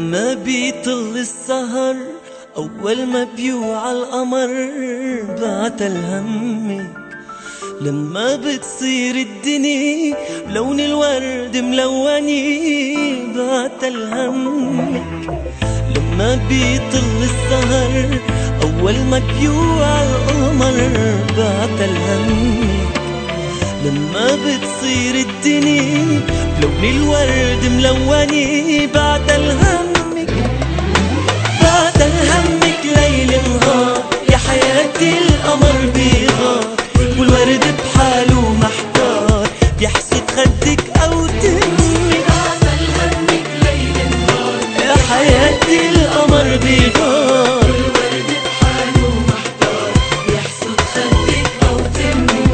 لما بيطل السهر أول ما بيوعى القمر بعتل همك، لما بتصير الدنيا بلون الورد ملوني بعتل همك، لما بيطل السهر أول ما بيوعى القمر بعتل همك، لما بتصير الدنيا بلون الورد ملوني بعتل همك، بعتل همك ليل نهار يا حياتي القمر بيغار والورد بحاله محتار بيحسد خدك أو تمك، بعتل همك ليل نهار يا حياتي القمر بيغار والورد بحاله محتار بيحسد خدك أو تمك.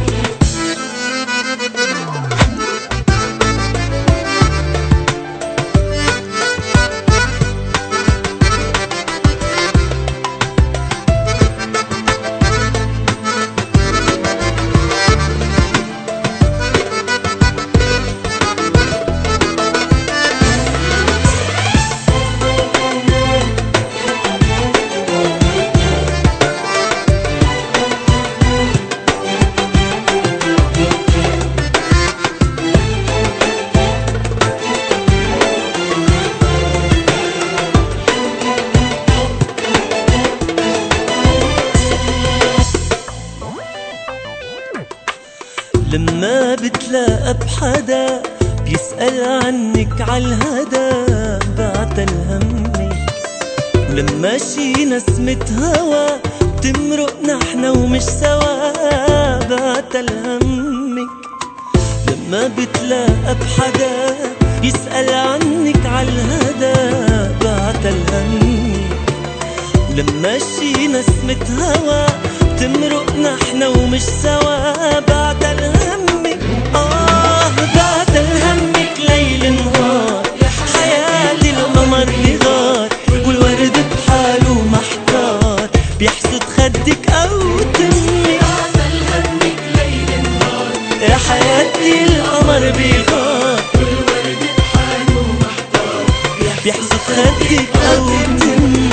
لما بتلاقى بحدا بيسأل عنك عالهدى بعتل همك، ولما شي نسمة هوا بتمرق نحنا ومش سوا بعتل همك، لما بتلاقى بحدا بيسأل عنك عالهدى بعتل همك، ولما شي نسمة هوا بتمرق نحنا ومش سوا بعتل همك، بعتل همك ليل نهار حياتي القمر بيغار والورد بحاله محتار بيحسد خدك أو تمك، بعتل همك ليل نهار يا حياتي القمر بيغار والورد بحاله محتار بيحسد خدك أو تمك.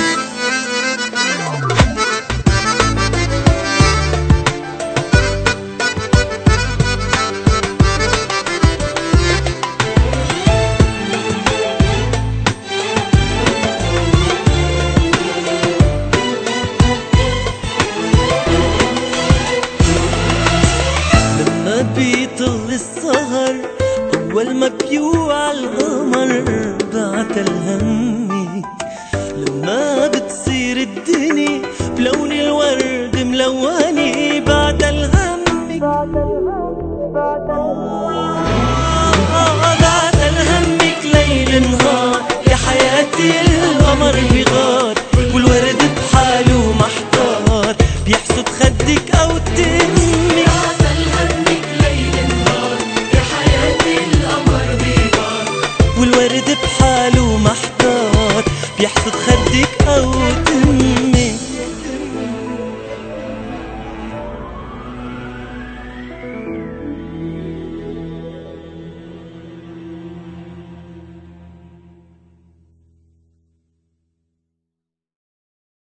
بيطل السهر أول ما بيوعى القمر بعتل همك، لما بتصير الدنيا بلون الورد ملوني بعتل همك، بعتل همك ليل نهار يا حياتي